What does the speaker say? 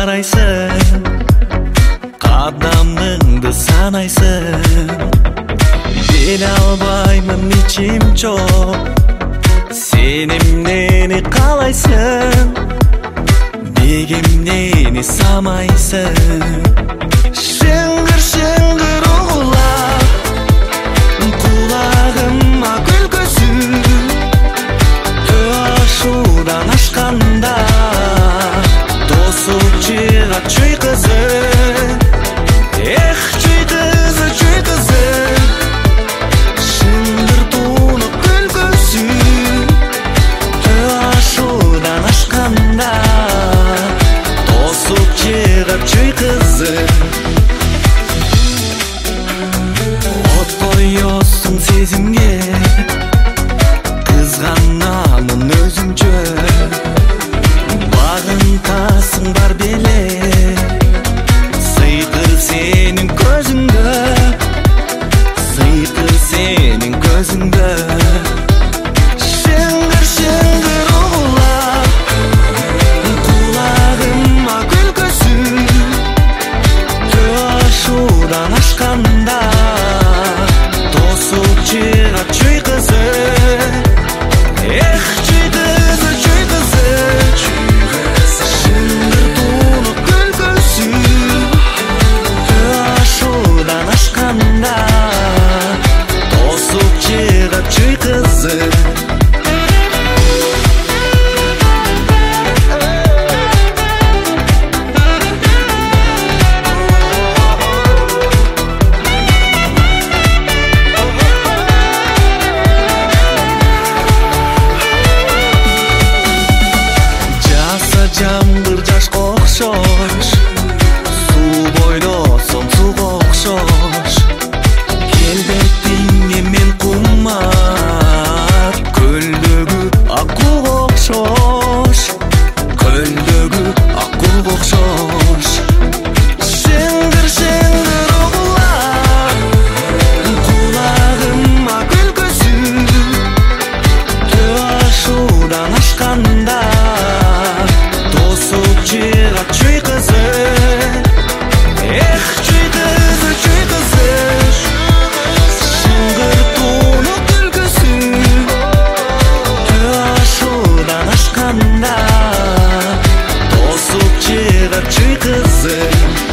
карайсың, кадамыңды санайсың. Биле албаймын ичим чок, сен эмнени каалайсың, неге эмнени самайсың. Шыңгыр угулап кулагыма күлкүсү, төө ашуудан ашканда тосуп чыгат чүй кызы. Эх, чүй кызы, шыңгыр тунуп күлкүсү, төө ашуудан ашканда тосуп чыгат чүй кызы. От коёсуң сезимге, кызганамын өзүңчө. Багынтасың бар беле, сыйкыр сенин көзүңдө, сыйкыр сенин көзүңдө. Шыңгыр угулап кулагыма күлкүсү, төө ашуудан ашканда тосуп чыгат чүй кызы. Эх, чүй кызы, шыңгыр тунуп күлкүсү, төө ашуудан ашканда тосуп чыгат чүй кызы. Жамгыр жашка окшош, суу бойдосом суга окшош. Келбетиңе мен кумар, көлдөгү акууга окшош, көлдөгү акууга окшош. Шыңгыр угулап кулагыма күлкүсү, төө ашуудан ашканда тосуп чыгат чүй кызы. Эх, чүй кызы, шыңгыр тунуп күлкүсү, төө ашуудан ашканда тосуп чыгат чүй кызы.